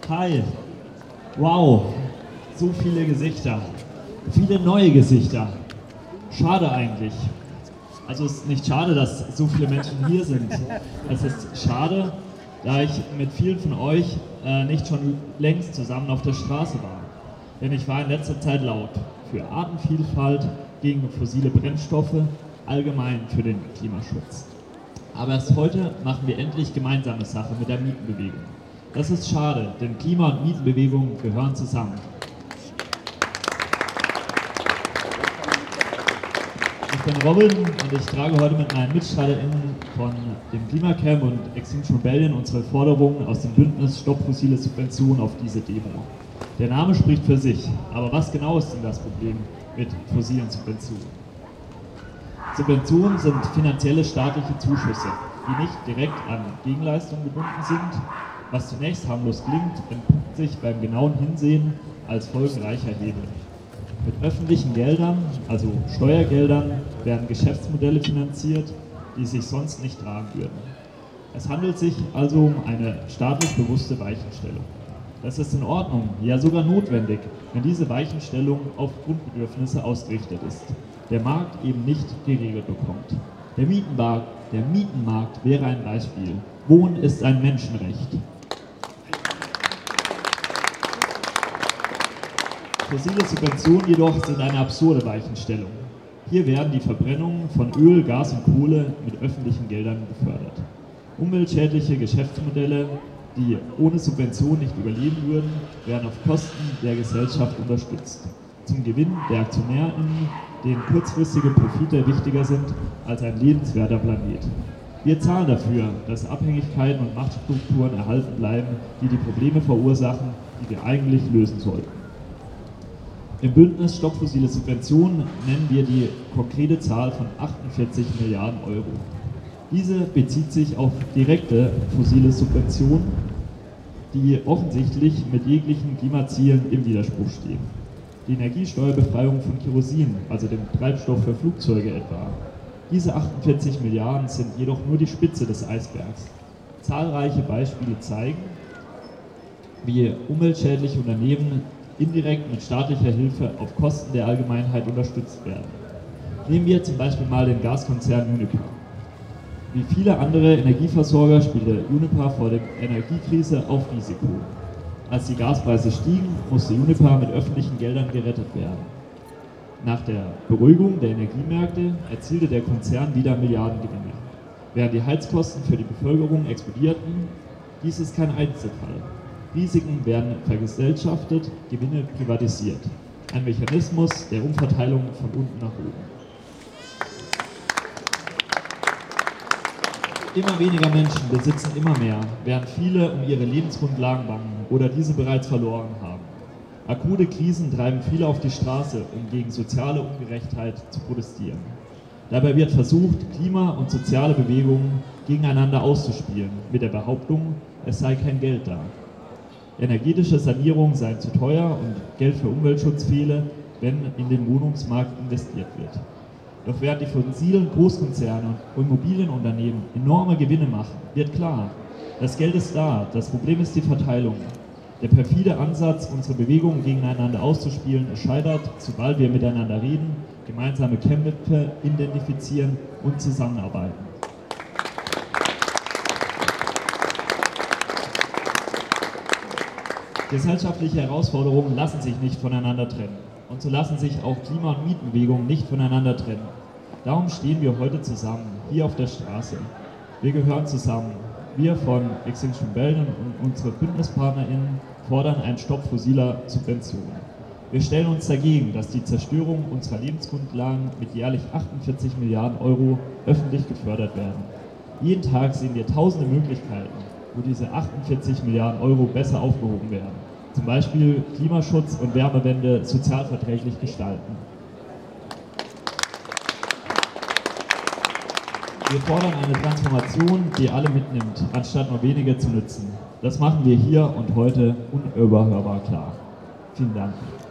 Hi, wow, so viele Gesichter, viele neue Gesichter. Schade eigentlich. Also es ist nicht schade, dass so viele Menschen hier sind. Es ist schade, da ich mit vielen von euch nicht schon längst zusammen auf der Straße war. Denn ich war in letzter Zeit laut für Artenvielfalt, gegen fossile Brennstoffe, allgemein für den Klimaschutz. Aber erst heute machen wir endlich gemeinsame Sache mit der Mietenbewegung. Das ist schade, denn Klima- und Mietenbewegung gehören zusammen. Ich bin Robin und ich trage heute mit meinen MitstreiterInnen von dem Klimacamp und Extinction Rebellion unsere Forderungen aus dem Bündnis Stopp fossile Subventionen auf diese Demo. Der Name spricht für sich, aber was genau ist denn das Problem mit fossilen Subventionen? Subventionen sind finanzielle staatliche Zuschüsse, die nicht direkt an Gegenleistungen gebunden sind. Was zunächst harmlos klingt, entpuppt sich beim genauen Hinsehen als folgenreicher Hebel. Mit öffentlichen Geldern, also Steuergeldern, werden Geschäftsmodelle finanziert, die sich sonst nicht tragen würden. Es handelt sich also um eine staatlich bewusste Weichenstellung. Das ist in Ordnung, ja sogar notwendig, wenn diese Weichenstellung auf Grundbedürfnisse ausgerichtet ist, der Markt eben nicht geregelt bekommt. Der Mietenmarkt wäre ein Beispiel. Wohnen ist ein Menschenrecht. Fossile Subventionen jedoch sind eine absurde Weichenstellung. Hier werden die Verbrennungen von Öl, Gas und Kohle mit öffentlichen Geldern gefördert. Umweltschädliche Geschäftsmodelle, die ohne Subvention nicht überleben würden, werden auf Kosten der Gesellschaft unterstützt. Zum Gewinn der AktionärInnen, denen kurzfristige Profite wichtiger sind als ein lebenswerter Planet. Wir zahlen dafür, dass Abhängigkeiten und Machtstrukturen erhalten bleiben, die die Probleme verursachen, die wir eigentlich lösen sollten. Im Bündnis Stopp fossile Subventionen nennen wir die konkrete Zahl von 48 Milliarden Euro. Diese bezieht sich auf direkte fossile Subventionen, die offensichtlich mit jeglichen Klimazielen im Widerspruch stehen. Die Energiesteuerbefreiung von Kerosin, also dem Treibstoff für Flugzeuge etwa. Diese 48 Milliarden sind jedoch nur die Spitze des Eisbergs. Zahlreiche Beispiele zeigen, wie umweltschädliche Unternehmen indirekt mit staatlicher Hilfe auf Kosten der Allgemeinheit unterstützt werden. Nehmen wir zum Beispiel mal den Gaskonzern Uniper. Wie viele andere Energieversorger spielte Uniper vor der Energiekrise auf Risiko. Als die Gaspreise stiegen, musste Uniper mit öffentlichen Geldern gerettet werden. Nach der Beruhigung der Energiemärkte erzielte der Konzern wieder Milliardengewinne. Während die Heizkosten für die Bevölkerung explodierten, dies ist kein Einzelfall. Risiken werden vergesellschaftet, Gewinne privatisiert. Ein Mechanismus der Umverteilung von unten nach oben. Immer weniger Menschen besitzen immer mehr, während viele um ihre Lebensgrundlagen bangen oder diese bereits verloren haben. Akute Krisen treiben viele auf die Straße, um gegen soziale Ungerechtheit zu protestieren. Dabei wird versucht, Klima- und soziale Bewegungen gegeneinander auszuspielen, mit der Behauptung, es sei kein Geld da. Energetische Sanierungen seien zu teuer und Geld für Umweltschutz fehle, wenn in den Wohnungsmarkt investiert wird. Doch während die fossilen Großkonzerne und Immobilienunternehmen enorme Gewinne machen, wird klar, das Geld ist da, das Problem ist die Verteilung. Der perfide Ansatz, unsere Bewegungen gegeneinander auszuspielen, scheitert, sobald wir miteinander reden, gemeinsame Kämpfe identifizieren und zusammenarbeiten. Gesellschaftliche Herausforderungen lassen sich nicht voneinander trennen. Und so lassen sich auch Klima- und Mietenbewegungen nicht voneinander trennen. Darum stehen wir heute zusammen, hier auf der Straße. Wir gehören zusammen. Wir von Extinction Rebellion und unsere BündnispartnerInnen fordern einen Stopp fossiler Subventionen. Wir stellen uns dagegen, dass die Zerstörung unserer Lebensgrundlagen mit jährlich 48 Milliarden Euro öffentlich gefördert werden. Jeden Tag sehen wir tausende Möglichkeiten, wo diese 48 Milliarden Euro besser aufgehoben werden. Zum Beispiel Klimaschutz und Wärmewende sozialverträglich gestalten. Wir fordern eine Transformation, die alle mitnimmt, anstatt nur wenige zu nützen. Das machen wir hier und heute unüberhörbar klar. Vielen Dank.